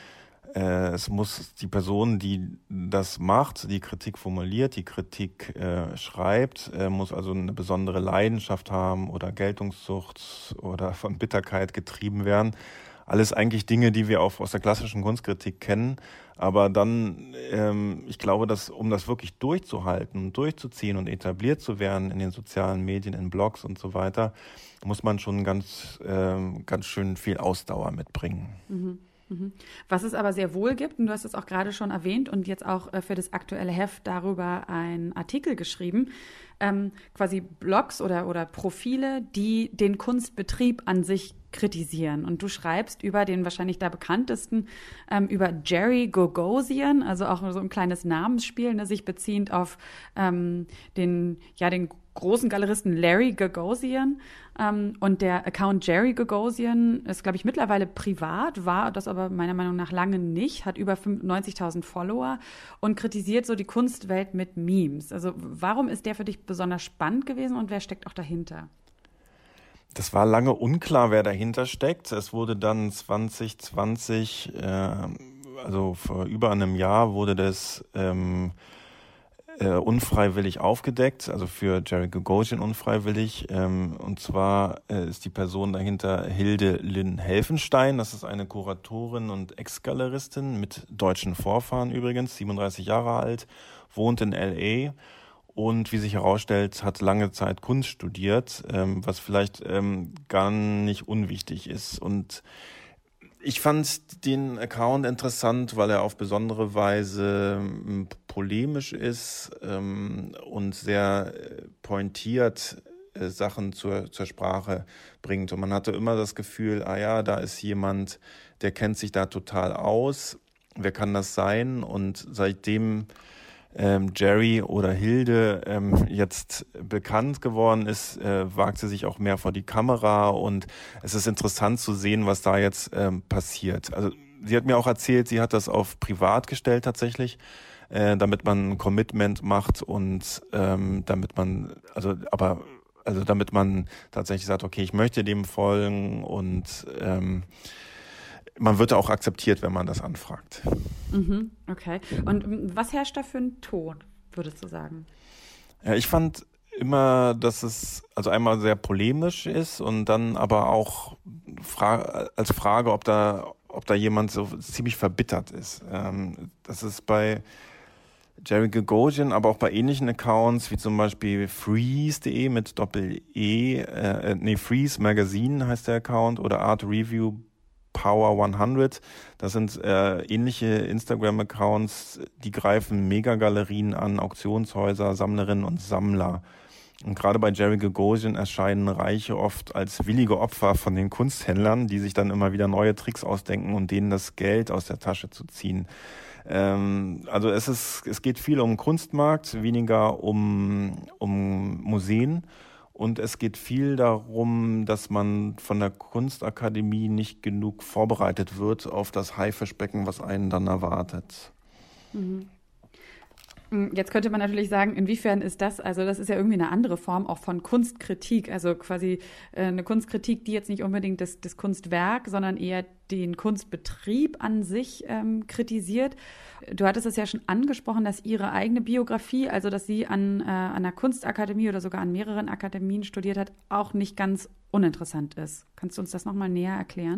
Es muss die Person, die das macht, die Kritik formuliert, die Kritik äh, schreibt, äh, muss also eine besondere Leidenschaft haben oder Geltungssucht oder von Bitterkeit getrieben werden. Alles eigentlich Dinge, die wir auch aus der klassischen Kunstkritik kennen. Aber dann, ähm, ich glaube, dass um das wirklich durchzuhalten, durchzuziehen und etabliert zu werden in den sozialen Medien, in Blogs und so weiter, muss man schon ganz, ähm, ganz schön viel Ausdauer mitbringen. Mhm. Was es aber sehr wohl gibt, und du hast es auch gerade schon erwähnt und jetzt auch für das aktuelle Heft darüber einen Artikel geschrieben, ähm, quasi Blogs oder, oder Profile, die den Kunstbetrieb an sich kritisieren. Und du schreibst über den wahrscheinlich da bekanntesten, ähm, über Jerry Gagosian, also auch so ein kleines Namensspiel, ne, sich beziehend auf ähm, den, ja, den großen Galeristen Larry Gagosian. Ähm, und der Account Jerry Gagosian ist, glaube ich, mittlerweile privat, war das aber meiner Meinung nach lange nicht, hat über neunzigtausend Follower und kritisiert so die Kunstwelt mit Memes. Also warum ist der für dich besonders spannend gewesen und wer steckt auch dahinter? Das war lange unklar, wer dahinter steckt. Es wurde dann zwanzig zwanzig, äh, also vor über einem Jahr, wurde das ähm, äh, unfreiwillig aufgedeckt, also für Jerry Gagosian unfreiwillig. Ähm, und zwar äh, ist die Person dahinter Hilde Lynn Helfenstein. Das ist eine Kuratorin und Ex-Galeristin mit deutschen Vorfahren übrigens, siebenunddreißig Jahre alt, wohnt in L A und wie sich herausstellt, hat lange Zeit Kunst studiert, ähm, was vielleicht ähm, gar nicht unwichtig ist. Und ich fand den Account interessant, weil er auf besondere Weise ähm, polemisch ist ähm, und sehr äh, pointiert äh, Sachen zur, zur Sprache bringt. Und man hatte immer das Gefühl, ah ja, da ist jemand, der kennt sich da total aus. Wer kann das sein? Und seitdem Ähm, Jerry oder Hilde ähm, jetzt bekannt geworden ist, äh, wagt sie sich auch mehr vor die Kamera und es ist interessant zu sehen, was da jetzt ähm, passiert. Also sie hat mir auch erzählt, sie hat das auf privat gestellt tatsächlich, äh, damit man ein Commitment macht und ähm, damit man, also aber also damit man tatsächlich sagt, okay, ich möchte dem folgen und ähm, man wird auch akzeptiert, wenn man das anfragt. Mhm, okay. Und was herrscht da für ein Ton, würdest du sagen? Ja, ich fand immer, dass es also einmal sehr polemisch ist und dann aber auch fra- als Frage, ob da, ob da jemand so ziemlich verbittert ist. Ähm, das ist bei Jerry Gagosian, aber auch bei ähnlichen Accounts, wie zum Beispiel freeze punkt de mit Doppel-E, äh, nee, Freeze Magazine heißt der Account oder Art Review Power hundert. Das sind äh, ähnliche Instagram-Accounts, die greifen Megagalerien an, Auktionshäuser, Sammlerinnen und Sammler. Und gerade bei Jerry Gagosian erscheinen Reiche oft als willige Opfer von den Kunsthändlern, die sich dann immer wieder neue Tricks ausdenken und denen das Geld aus der Tasche zu ziehen. Ähm, also es ist, es geht viel um Kunstmarkt, weniger um, um Museen. Und es geht viel darum, dass man von der Kunstakademie nicht genug vorbereitet wird auf das Haifischbecken, was einen dann erwartet. Mhm. Jetzt könnte man natürlich sagen, inwiefern ist das, also das ist ja irgendwie eine andere Form auch von Kunstkritik, also quasi eine Kunstkritik, die jetzt nicht unbedingt das, das Kunstwerk, sondern eher den Kunstbetrieb an sich ähm, kritisiert. Du hattest es ja schon angesprochen, dass Ihre eigene Biografie, also dass sie an, äh, an einer Kunstakademie oder sogar an mehreren Akademien studiert hat, auch nicht ganz uninteressant ist. Kannst du uns das nochmal näher erklären?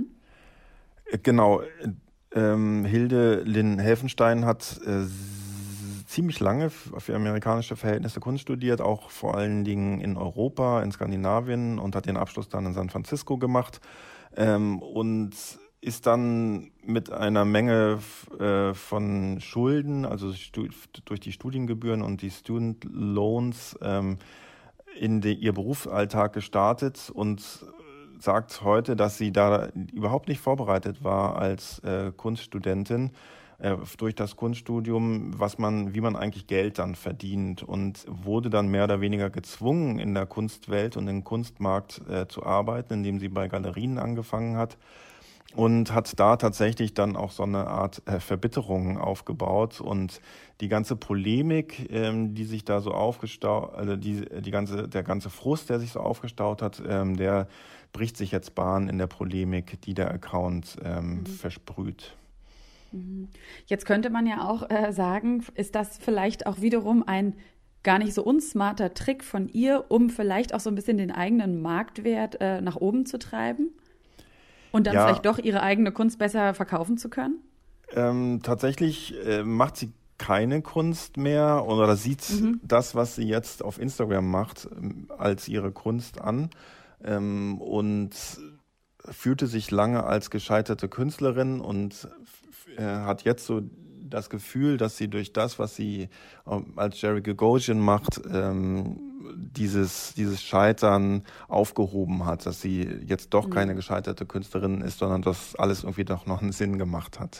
Genau. Ähm, Hilde Lynn Helfenstein hat äh, ziemlich lange für amerikanische Verhältnisse Kunst studiert, auch vor allen Dingen in Europa, in Skandinavien und hat den Abschluss dann in San Francisco gemacht ähm, und ist dann mit einer Menge äh, von Schulden, also stu- durch die Studiengebühren und die Student Loans ähm, in die, ihr Berufsalltag gestartet und sagt heute, dass sie da überhaupt nicht vorbereitet war als äh, Kunststudentin, äh, durch das Kunststudium, was man, wie man eigentlich Geld dann verdient und wurde dann mehr oder weniger gezwungen, in der Kunstwelt und im Kunstmarkt äh, zu arbeiten, indem sie bei Galerien angefangen hat. Und hat da tatsächlich dann auch so eine Art äh, Verbitterung aufgebaut und die ganze Polemik, ähm, die sich da so aufgestaut, also die, die ganze, der ganze Frust, der sich so aufgestaut hat, ähm, der bricht sich jetzt Bahn in der Polemik, die der Account ähm, mhm. versprüht. Jetzt könnte man ja auch äh, sagen, ist das vielleicht auch wiederum ein gar nicht so unsmarter Trick von ihr, um vielleicht auch so ein bisschen den eigenen Marktwert äh, nach oben zu treiben? Und dann ja. vielleicht doch ihre eigene Kunst besser verkaufen zu können? Ähm, tatsächlich äh, macht sie keine Kunst mehr oder sieht mhm. das, was sie jetzt auf Instagram macht, als ihre Kunst an ähm, und fühlte sich lange als gescheiterte Künstlerin und äh, hat jetzt so das Gefühl, dass sie durch das, was sie äh, als Jerry Gagosian macht, ähm, dieses, dieses Scheitern aufgehoben hat, dass sie jetzt doch mhm. keine gescheiterte Künstlerin ist, sondern dass alles irgendwie doch noch einen Sinn gemacht hat.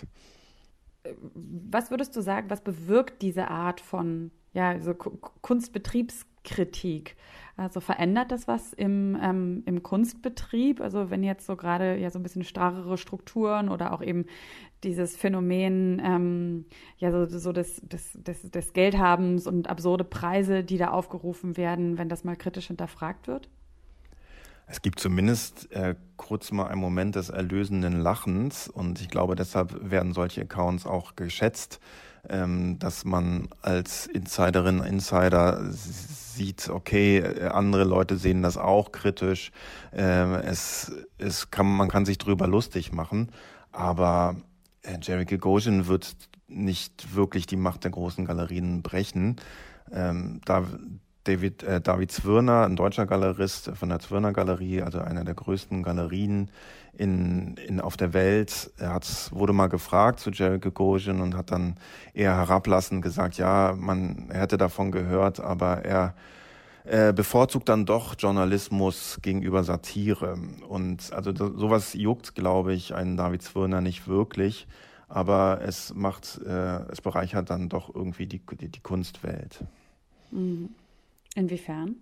Was würdest du sagen, was bewirkt diese Art von ja, so Kunstbetriebskritik? Also verändert das was im, ähm, im Kunstbetrieb? Also wenn jetzt so gerade ja so ein bisschen starrere Strukturen oder auch eben dieses Phänomen ähm, ja so, so des, des, des, des Geldhabens und absurde Preise, die da aufgerufen werden, wenn das mal kritisch hinterfragt wird? Es gibt zumindest äh, kurz mal einen Moment des erlösenden Lachens und ich glaube, deshalb werden solche Accounts auch geschätzt, ähm, dass man als Insiderin, Insider sieht, okay, andere Leute sehen das auch kritisch, äh, es, es kann, man kann sich drüber lustig machen, aber äh, Jerry Gagosian wird nicht wirklich die Macht der großen Galerien brechen. Ähm, da David, äh, David Zwirner, ein deutscher Galerist von der Zwirner Galerie, also einer der größten Galerien in, in, auf der Welt, er hat, wurde mal gefragt zu Jerry Gagosian und hat dann eher herablassend gesagt, ja, man er hätte davon gehört, aber er äh, bevorzugt dann doch Journalismus gegenüber Satire. Und also sowas juckt, glaube ich, einen David Zwirner nicht wirklich, aber es macht, äh, es bereichert dann doch irgendwie die, die, die Kunstwelt. Mhm. Inwiefern?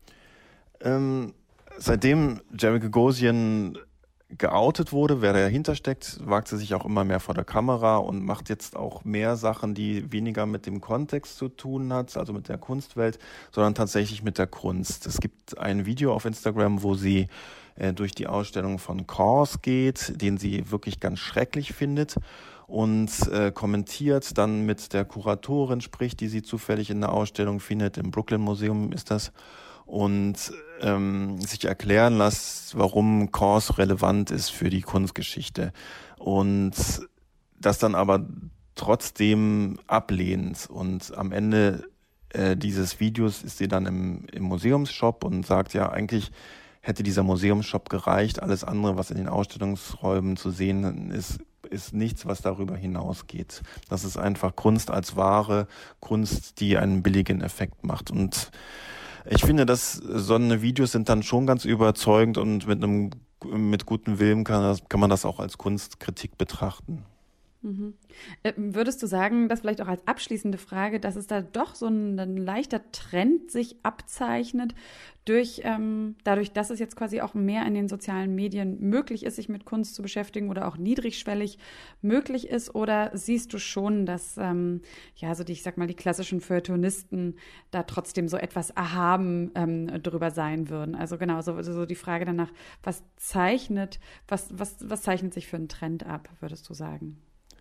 Ähm, seitdem Jerry Gagosian geoutet wurde, wer dahinter steckt, wagt sie sich auch immer mehr vor der Kamera und macht jetzt auch mehr Sachen, die weniger mit dem Kontext zu tun hat, also mit der Kunstwelt, sondern tatsächlich mit der Kunst. Es gibt ein Video auf Instagram, wo sie äh, durch die Ausstellung von Kaws geht, den sie wirklich ganz schrecklich findet und äh, kommentiert, dann mit der Kuratorin spricht, die sie zufällig in der Ausstellung findet, im Brooklyn Museum ist das, und ähm, sich erklären lässt, warum Kaws relevant ist für die Kunstgeschichte. Und das dann aber trotzdem ablehnt. Und am Ende äh, dieses Videos ist sie dann im, im Museumsshop und sagt, ja, eigentlich hätte dieser Museumsshop gereicht. Alles andere, was in den Ausstellungsräumen zu sehen ist, ist nichts, was darüber hinausgeht. Das ist einfach Kunst als Ware, Kunst, die einen billigen Effekt macht. Und ich finde, dass so eine Videos sind dann schon ganz überzeugend und mit einem mit gutem Willen kann, das, kann man das auch als Kunstkritik betrachten. Mhm. Äh, würdest du sagen, dass vielleicht auch als abschließende Frage, dass es da doch so ein, ein leichter Trend sich abzeichnet, durch, ähm, dadurch, dass es jetzt quasi auch mehr in den sozialen Medien möglich ist, sich mit Kunst zu beschäftigen oder auch niedrigschwellig möglich ist? Oder siehst du schon, dass ähm, ja so die, ich sag mal, die klassischen Feuilletonisten da trotzdem so etwas erhaben ähm, drüber sein würden? Also genau, so, so die Frage danach, was zeichnet, was, was, was zeichnet sich für einen Trend ab, würdest du sagen?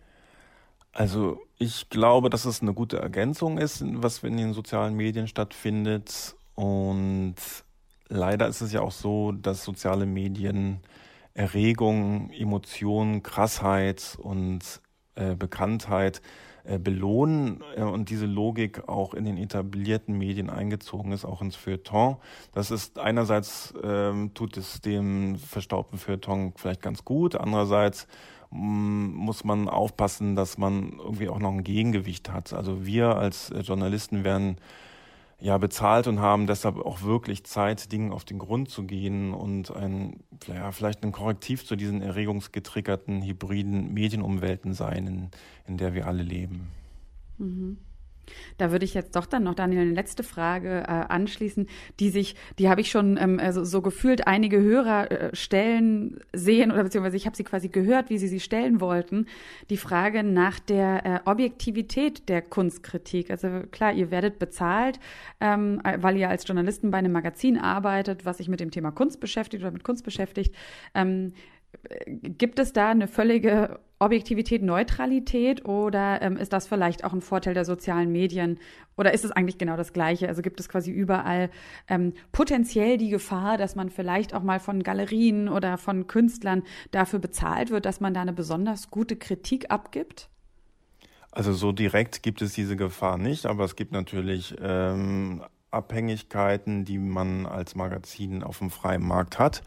Also ich glaube, dass es eine gute Ergänzung ist, was in den sozialen Medien stattfindet. Und leider ist es ja auch so, dass soziale Medien Erregung, Emotionen, Krassheit und äh, Bekanntheit äh, belohnen äh, und diese Logik auch in den etablierten Medien eingezogen ist, auch ins Feuilleton. Das ist einerseits ähm, tut es dem verstaubten Feuilleton vielleicht ganz gut, andererseits muss man aufpassen, dass man irgendwie auch noch ein Gegengewicht hat. Also wir als Journalisten werden ja, bezahlt und haben deshalb auch wirklich Zeit, Dingen auf den Grund zu gehen und ein, ja, vielleicht ein Korrektiv zu diesen erregungsgetriggerten, hybriden Medienumwelten sein, in, in der wir alle leben. Mhm. Da würde ich jetzt doch dann noch, Daniel, eine letzte Frage äh, anschließen, die sich, die habe ich schon ähm, also so gefühlt einige Hörer äh, stellen sehen oder beziehungsweise ich habe sie quasi gehört, wie sie sie stellen wollten. Die Frage nach der äh, Objektivität der Kunstkritik. Also klar, ihr werdet bezahlt, ähm, weil ihr als Journalisten bei einem Magazin arbeitet, was sich mit dem Thema Kunst beschäftigt oder mit Kunst beschäftigt. Ähm, Gibt es da eine völlige Objektivität, Neutralität oder ähm, ist das vielleicht auch ein Vorteil der sozialen Medien oder ist es eigentlich genau das Gleiche? Also gibt es quasi überall ähm, potenziell die Gefahr, dass man vielleicht auch mal von Galerien oder von Künstlern dafür bezahlt wird, dass man da eine besonders gute Kritik abgibt? Also so direkt gibt es diese Gefahr nicht, aber es gibt natürlich ähm, Abhängigkeiten, die man als Magazin auf dem freien Markt hat.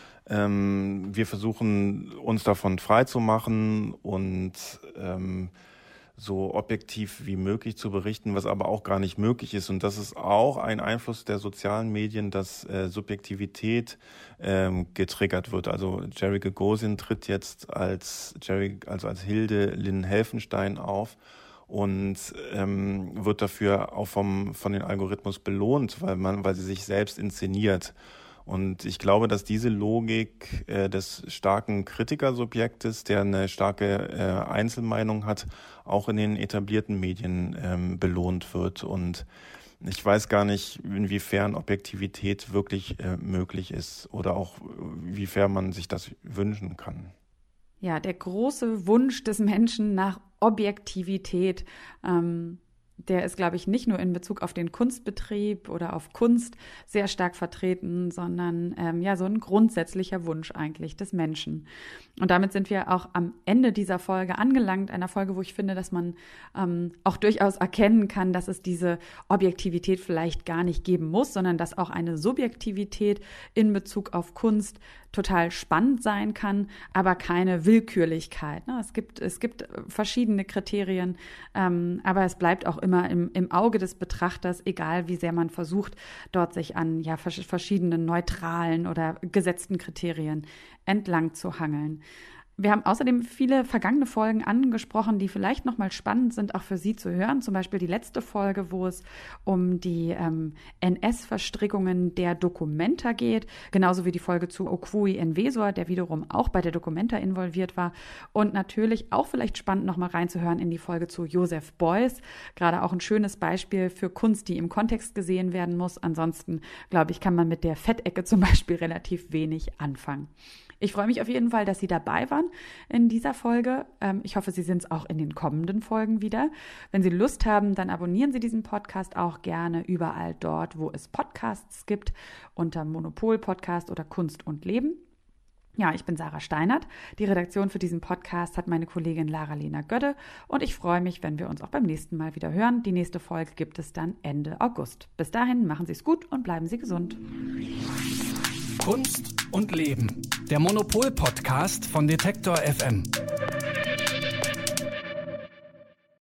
Ähm, wir versuchen, uns davon frei zu machen und ähm, so objektiv wie möglich zu berichten, was aber auch gar nicht möglich ist. Und das ist auch ein Einfluss der sozialen Medien, dass äh, Subjektivität ähm, getriggert wird. Also Jerry Gagosian tritt jetzt als Jerry, also als Hilde Lynn Helfenstein auf und ähm, wird dafür auch vom von den Algorithmus belohnt, weil man, weil sie sich selbst inszeniert. Und ich glaube, dass diese Logik äh, des starken Kritikersubjektes, der eine starke äh, Einzelmeinung hat, auch in den etablierten Medien ähm, belohnt wird. Und ich weiß gar nicht, inwiefern Objektivität wirklich äh, möglich ist oder auch inwiefern man sich das wünschen kann. Ja, der große Wunsch des Menschen nach Objektivität, ähm der ist, glaube ich, nicht nur in Bezug auf den Kunstbetrieb oder auf Kunst sehr stark vertreten, sondern ähm, ja, so ein grundsätzlicher Wunsch eigentlich des Menschen. Und damit sind wir auch am Ende dieser Folge angelangt, einer Folge, wo ich finde, dass man ähm, auch durchaus erkennen kann, dass es diese Objektivität vielleicht gar nicht geben muss, sondern dass auch eine Subjektivität in Bezug auf Kunst total spannend sein kann, aber keine Willkürlichkeit. Ne? Es gibt, es gibt verschiedene Kriterien, ähm, aber es bleibt auch immer im, im Auge des Betrachters, egal wie sehr man versucht, dort sich an ja, verschiedenen neutralen oder gesetzten Kriterien entlang zu hangeln. Wir haben außerdem viele vergangene Folgen angesprochen, die vielleicht nochmal spannend sind, auch für Sie zu hören. Zum Beispiel die letzte Folge, wo es um die ähm, N S-Verstrickungen der Documenta geht, genauso wie die Folge zu Okwui Enwezor, der wiederum auch bei der Documenta involviert war. Und natürlich auch vielleicht spannend, nochmal reinzuhören in die Folge zu Joseph Beuys. Gerade auch ein schönes Beispiel für Kunst, die im Kontext gesehen werden muss. Ansonsten, glaube ich, kann man mit der Fettecke zum Beispiel relativ wenig anfangen. Ich freue mich auf jeden Fall, dass Sie dabei waren in dieser Folge. Ich hoffe, Sie sind es auch in den kommenden Folgen wieder. Wenn Sie Lust haben, dann abonnieren Sie diesen Podcast auch gerne überall dort, wo es Podcasts gibt, unter Monopol Podcast oder Kunst und Leben. Ja, ich bin Sarah Steinert. Die Redaktion für diesen Podcast hat meine Kollegin Lara-Lena Gödde und ich freue mich, wenn wir uns auch beim nächsten Mal wieder hören. Die nächste Folge gibt es dann Ende August. Bis dahin, machen Sie es gut und bleiben Sie gesund. Kunst und Leben, der Monopol-Podcast von Detektor F M.